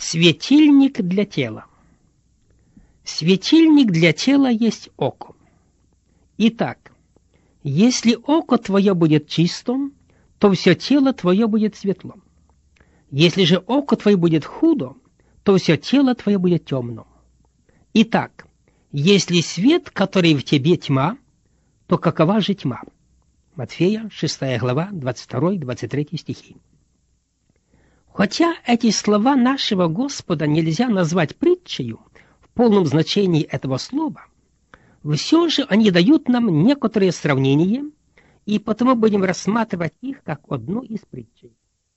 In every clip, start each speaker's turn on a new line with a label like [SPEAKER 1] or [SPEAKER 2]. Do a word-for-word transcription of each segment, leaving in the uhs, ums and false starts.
[SPEAKER 1] Светильник для тела. Светильник для тела есть око. Итак, если око твое будет чистым, то все тело твое будет светлым. Если же око твое будет худо, то все тело твое будет темным. Итак, если свет, который в тебе тьма, то какова же тьма? Матфея, шестая глава, двадцать второй двадцать третий стихи. Хотя эти слова нашего Господа нельзя назвать притчею в полном значении этого слова, все же они дают нам некоторые сравнения, и потому будем рассматривать их как одну из притчей.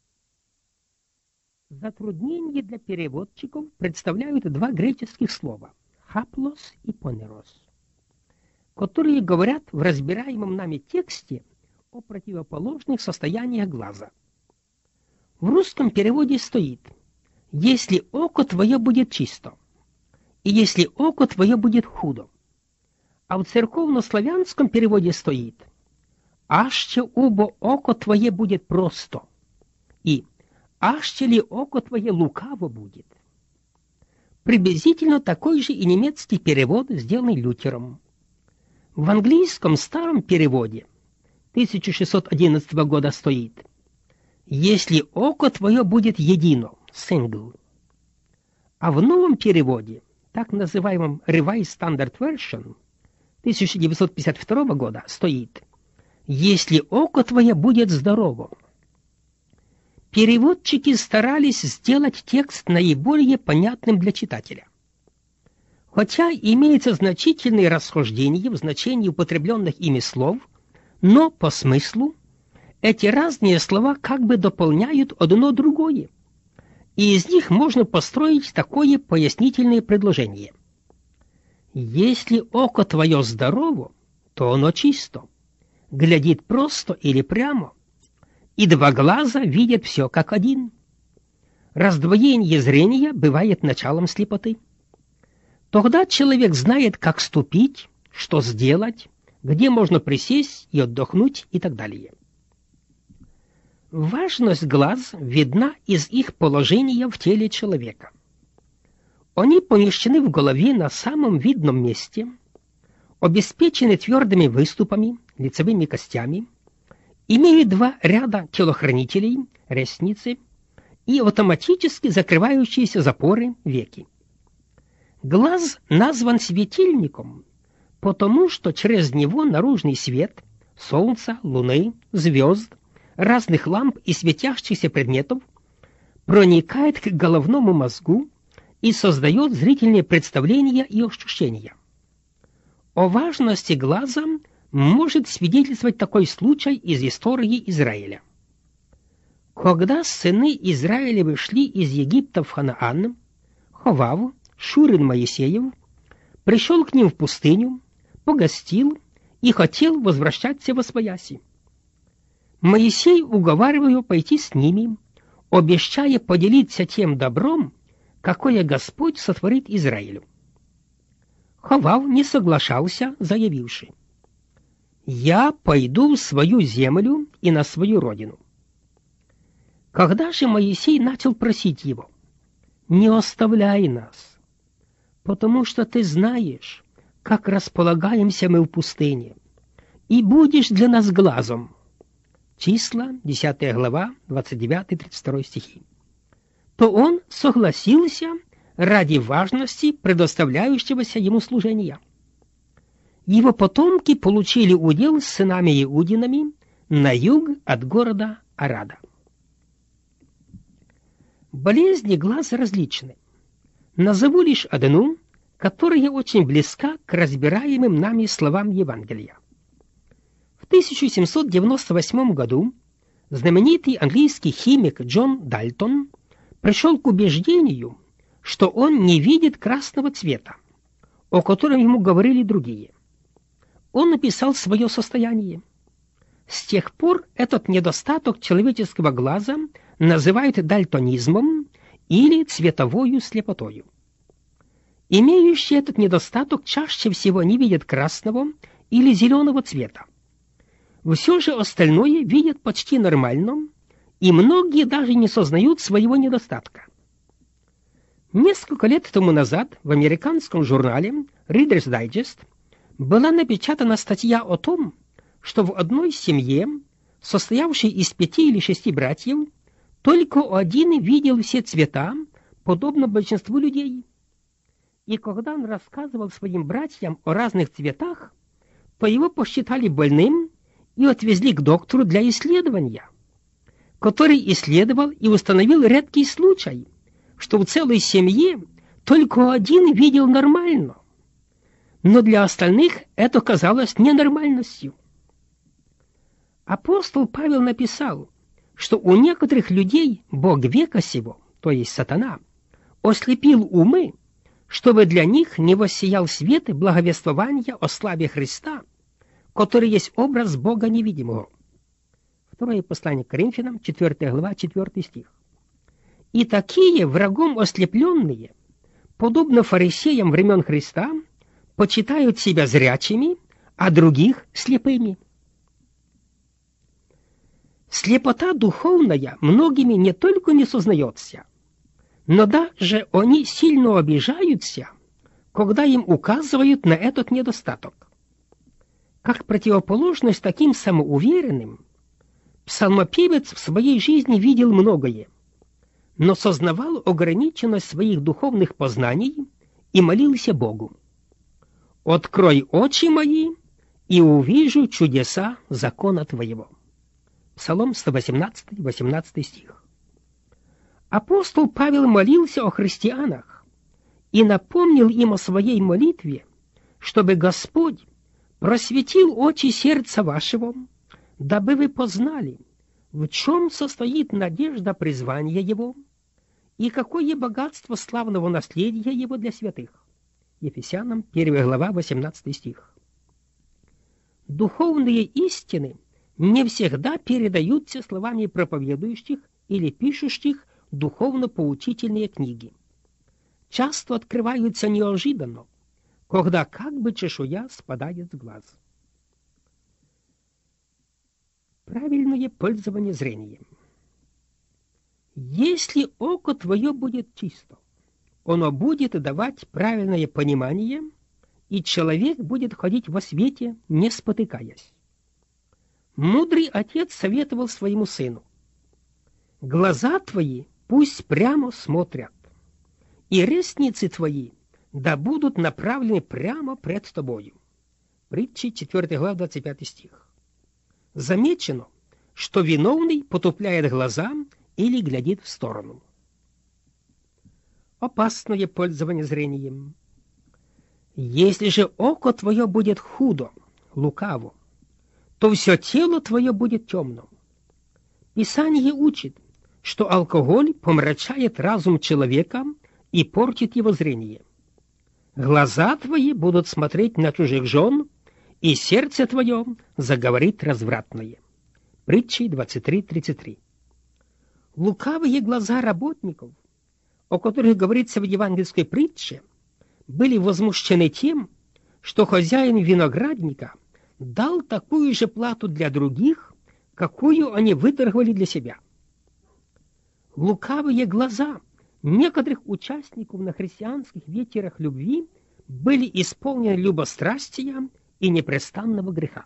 [SPEAKER 1] Затруднения для переводчиков представляют два греческих слова «хаплос» и «понерос», которые говорят в разбираемом нами тексте о противоположных состояниях глаза. В русском переводе стоит «если око твое будет чисто» и «если око твое будет худо». А в церковнославянском переводе стоит «аще убо око твое будет просто» и «аще ли око твое лукаво будет». Приблизительно такой же и немецкий перевод, сделанный Лютером. В английском старом переводе тысяча шестьсот одиннадцатого года стоит «если око твое будет едино» (single). А в новом переводе, так называемом Revised Standard Version тысяча девятьсот пятьдесят второго года, стоит «если око твое будет здорово». Переводчики старались сделать текст наиболее понятным для читателя. Хотя имеются значительные расхождения в значении употребленных ими слов, но по смыслу эти разные слова как бы дополняют одно другое, и из них можно построить такое пояснительное предложение. Если око твое здорово, то оно чисто, глядит просто или прямо, и два глаза видят все как один. Раздвоение зрения бывает началом слепоты. Тогда человек знает, как ступить, что сделать, где можно присесть и отдохнуть и так далее. Важность глаз видна из их положения в теле человека. Они помещены в голове на самом видном месте, обеспечены твердыми выступами, лицевыми костями, имеют два ряда телохранителей, ресницы и автоматически закрывающиеся запоры веки. Глаз назван светильником, потому что через него наружный свет солнца, луны, звезд, разных ламп и светящихся предметов проникает к головному мозгу и создает зрительные представления и ощущения. О важности глаза может свидетельствовать такой случай из истории Израиля. Когда сыны Израилевы шли из Египта в Ханаан, Ховав, Шурин Моисеев, пришел к ним в пустыню, погостил и хотел возвращаться восвояси. Моисей уговаривал его пойти с ними, обещая поделиться тем добром, какое Господь сотворит Израилю. Ховав не соглашался, заявивши: «Я пойду в свою землю и на свою родину». Когда же Моисей начал просить его: «Не оставляй нас, потому что ты знаешь, как располагаемся мы в пустыне, и будешь для нас глазом». Числа, десятая глава, двадцать девятый тридцать второй стихи. То он согласился ради важности предоставляющегося ему служения. Его потомки получили удел с сынами Иудинами на юг от города Арада. Болезни глаз различны. Назову лишь одну, которая очень близка к разбираемым нами словам Евангелия. В тысяча семьсот девяносто восьмом году знаменитый английский химик Джон Дальтон пришел к убеждению, что он не видит красного цвета, о котором ему говорили другие. Он написал свое состояние. С тех пор этот недостаток человеческого глаза называют дальтонизмом или цветовою слепотою. Имеющие этот недостаток чаще всего не видят красного или зеленого цвета. Все же остальное видят почти нормально, и многие даже не сознают своего недостатка. Несколько лет тому назад в американском журнале Reader's Digest была напечатана статья о том, что в одной семье, состоявшей из пяти или шести братьев, только один видел все цвета, подобно большинству людей. И когда он рассказывал своим братьям о разных цветах, то его посчитали больным и отвезли к доктору для исследования, который исследовал и установил редкий случай, что в целой семье только один видел нормально, но для остальных это казалось ненормальностью. Апостол Павел написал, что у некоторых людей Бог века сего, то есть сатана, ослепил умы, чтобы для них не воссиял свет благовествования о славе Христа, который есть образ Бога невидимого. Второе послание к Коринфянам, четвёртая глава, четвёртый стих. И такие, врагом ослепленные, подобно фарисеям времен Христа, почитают себя зрячими, а других слепыми. Слепота духовная многими не только не сознается, но даже они сильно обижаются, когда им указывают на этот недостаток. Как противоположность таким самоуверенным, псалмопевец в своей жизни видел многое, но сознавал ограниченность своих духовных познаний и молился Богу: «Открой очи мои, и увижу чудеса закона Твоего». Псалом сто восемнадцатый, восемнадцатый стих. Апостол Павел молился о христианах и напомнил им о своей молитве, чтобы Господь просветил очи сердца вашего, дабы вы познали, в чем состоит надежда призвания Его и какое богатство славного наследия Его для святых. Ефесянам первая глава, восемнадцатый стих. Духовные истины не всегда передаются словами проповедующих или пишущих духовно-поучительные книги. Часто открываются неожиданно, когда как бы чешуя спадает с глаз. Правильное пользование зрением. Если око твое будет чисто, оно будет давать правильное понимание, и человек будет ходить во свете, не спотыкаясь. Мудрый отец советовал своему сыну: «Глаза твои пусть прямо смотрят, и ресницы твои да будут направлены прямо пред тобою». Притчи четвёртая глава, двадцать пятый стих. Замечено, что виновный потупляет глаза или глядит в сторону. Опасное пользование зрением. Если же око твое будет худо, лукаво, то все тело твое будет темным. Писание учит, что алкоголь помрачает разум человека и портит его зрение. Глаза твои будут смотреть на чужих жен, и сердце твое заговорит развратное. Притчи двадцать три тридцать три. Лукавые глаза работников, о которых говорится в евангельской притче, были возмущены тем, что хозяин виноградника дал такую же плату для других, какую они выторговали для себя. Лукавые глаза некоторых участников на христианских вечерах любви были исполнены любострастия и непрестанного греха.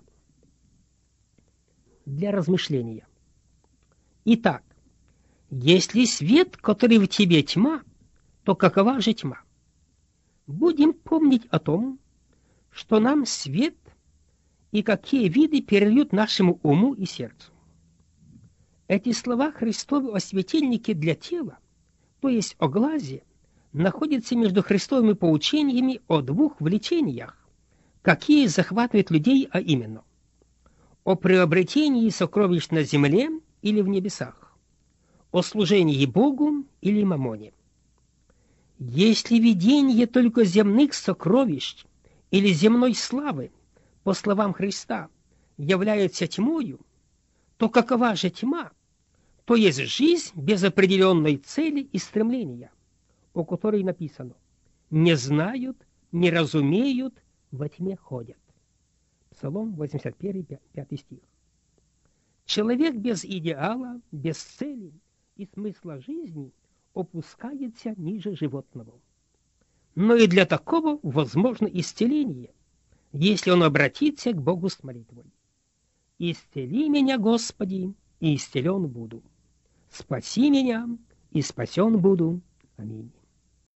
[SPEAKER 1] Для размышления. Итак, если свет, который в тебе тьма, то какова же тьма? Будем помнить о том, что нам свет и какие виды передают нашему уму и сердцу. Эти слова Христовы о светильнике для тела, то есть о глазе, находятся между Христовыми поучениями о двух влечениях, какие захватывают людей, а именно о приобретении сокровищ на земле или в небесах, о служении Богу или мамоне. Если видение только земных сокровищ или земной славы, по словам Христа, является тьмою, то какова же тьма? То есть жизнь без определенной цели и стремления, о которой написано: «Не знают, не разумеют, во тьме ходят». Псалом восемьдесят один, пятый стих. Человек без идеала, без цели и смысла жизни опускается ниже животного. Но и для такого возможно исцеление, если он обратится к Богу с молитвой. «Исцели меня, Господи, и исцелен буду. Спаси меня, и спасен буду. Аминь».